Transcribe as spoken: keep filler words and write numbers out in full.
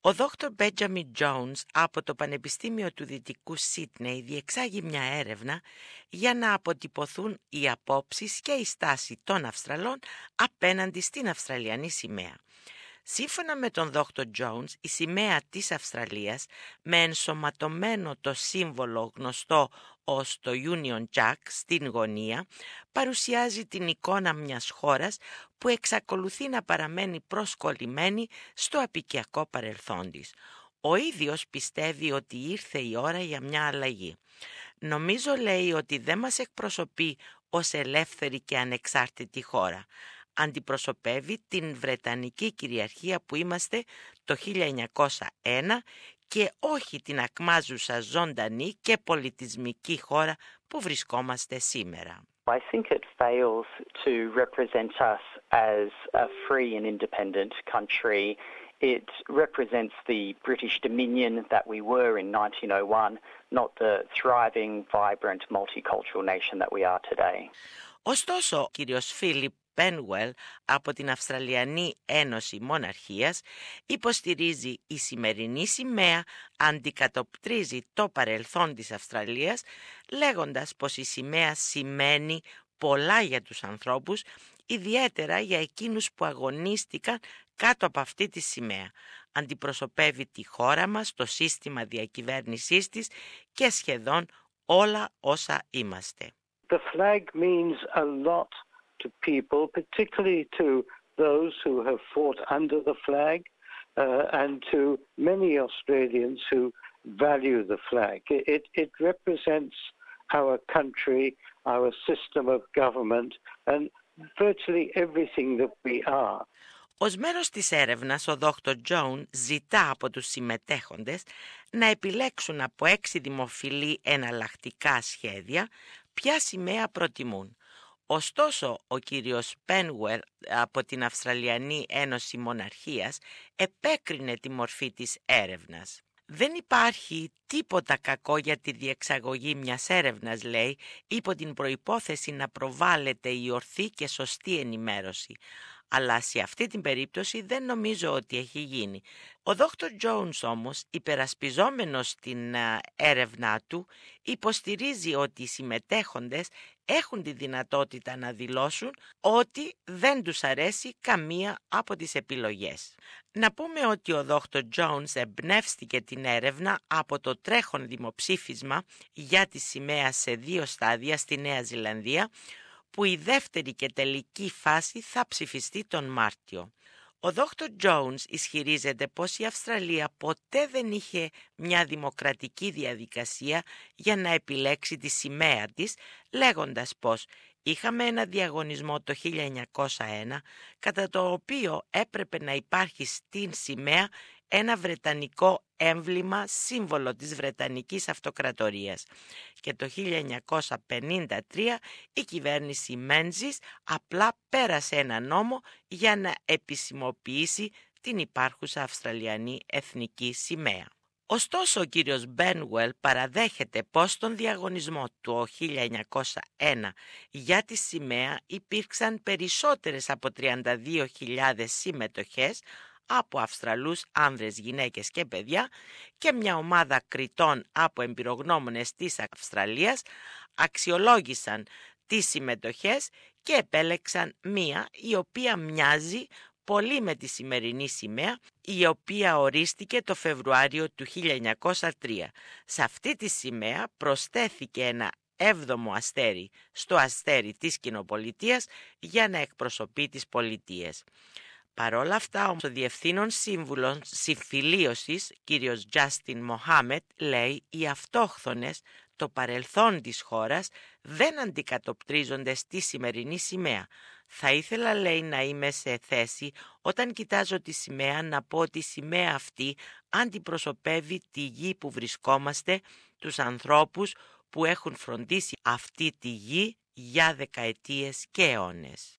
Ο δόκτωρ Μπέντζαμιν Τζόουνς από το Πανεπιστήμιο του Δυτικού Σίδνεϊ διεξάγει μια έρευνα για να αποτυπωθούν οι απόψεις και η στάση των Αυστραλών απέναντι στην Αυστραλιανή σημαία. Σύμφωνα με τον δόκτωρ Τζόουνς, η σημαία της Αυστραλίας με ενσωματωμένο το σύμβολο γνωστό ως το Union Jack στην γωνία παρουσιάζει την εικόνα μιας χώρας που εξακολουθεί να παραμένει προσκολλημένη στο απικιακό παρελθόν της. Ο ίδιος πιστεύει ότι ήρθε η ώρα για μια αλλαγή. «Νομίζω», λέει, «ότι δεν μας εκπροσωπεί ως ελεύθερη και ανεξάρτητη χώρα. Αντιπροσωπεύει την Βρετανική κυριαρχία που είμαστε το χίλια εννιακόσια ένα και όχι την ακμάζουσα ζωντανή και πολιτισμική χώρα που βρισκόμαστε σήμερα». I think it fails to represent us as a free and independent country. It represents the British Dominion that we were in nineteen oh one, not the thriving, vibrant, multicultural nation that we are today. Ωστόσο, ο κύριος Φίλιπ Πένουελ από την Αυστραλιανή Ένωση Μοναρχίας υποστηρίζει η σημερινή σημαία αντικατοπτρίζει το παρελθόν της Αυστραλίας, λέγοντας πως η σημαία σημαίνει πολλά για τους ανθρώπους, ιδιαίτερα για εκείνους που αγωνίστηκαν κάτω από αυτή τη σημαία. Αντιπροσωπεύει τη χώρα μας, το σύστημα διακυβέρνησής της και σχεδόν όλα όσα είμαστε. The flag means a lot to people, particularly to those who have fought under the flag uh, and to many Australians who value the flag. It, it represents our country, our system of government and virtually everything that we are. Ως μέρος της έρευνας, ο δόκτωρ Τζόουν ζητά από τους συμμετέχοντες να επιλέξουν από έξι δημοφιλή εναλλακτικά σχέδια ποια σημαία προτιμούν. Ωστόσο, ο κύριος Πένουελ από την Αυστραλιανή Ένωση Μοναρχίας επέκρινε τη μορφή της έρευνας. «Δεν υπάρχει τίποτα κακό για τη διεξαγωγή μιας έρευνας», λέει, υπό την προϋπόθεση να προβάλλεται η ορθή και σωστή ενημέρωση. Αλλά σε αυτή την περίπτωση δεν νομίζω ότι έχει γίνει. Ο δόκτωρ Τζόουνς όμως, υπερασπιζόμενος την έρευνά του, υποστηρίζει ότι οι συμμετέχοντες έχουν τη δυνατότητα να δηλώσουν ότι δεν τους αρέσει καμία από τις επιλογές. Να πούμε ότι ο δόκτωρ Τζόουνς εμπνεύστηκε την έρευνα από το τρέχον δημοψήφισμα για τη σημαία σε δύο στάδια στη Νέα Ζηλανδία, που η δεύτερη και τελική φάση θα ψηφιστεί τον Μάρτιο. Ο δόκτωρ Τζόουνς ισχυρίζεται πως η Αυστραλία ποτέ δεν είχε μια δημοκρατική διαδικασία για να επιλέξει τη σημαία της, λέγοντας πως είχαμε ένα διαγωνισμό το χίλια εννιακόσια ένα, κατά το οποίο έπρεπε να υπάρχει στην σημαία ένα βρετανικό έμβλημα, σύμβολο της Βρετανικής Αυτοκρατορίας. Και το χίλια εννιακόσια πενήντα τρία η κυβέρνηση Μέντζης απλά πέρασε ένα νόμο για να επισημοποιήσει την υπάρχουσα Αυστραλιανή εθνική σημαία. Ωστόσο, ο κύριος Μπένουελ παραδέχεται πως στον διαγωνισμό του χίλια εννιακόσια ένα για τη σημαία υπήρξαν περισσότερες από τριάντα δύο χιλιάδες συμμετοχές από Αυστραλούς άνδρες, γυναίκες και παιδιά και μια ομάδα κριτών από εμπειρογνώμονες της Αυστραλίας αξιολόγησαν τις συμμετοχές και επέλεξαν μία η οποία μοιάζει πολύ με τη σημερινή σημαία, η οποία ορίστηκε το Φεβρουάριο του χίλια εννιακόσια τρία. Σε αυτή τη σημαία προσθέθηκε ένα έβδομο αστέρι στο αστέρι της κοινοπολιτείας για να εκπροσωπεί τις πολιτείες. Παρόλα αυτά, όμως, ο Διευθύνων Σύμβουλος Συμφιλίωσης, κύριος Τζάστιν Μοχάμετ, λέει οι αυτόχθονες, το παρελθόν της χώρας, δεν αντικατοπτρίζονται στη σημερινή σημαία. Θα ήθελα, λέει, να είμαι σε θέση, όταν κοιτάζω τη σημαία, να πω ότι η σημαία αυτή αντιπροσωπεύει τη γη που βρισκόμαστε, τους ανθρώπους που έχουν φροντίσει αυτή τη γη για δεκαετίες και αιώνες.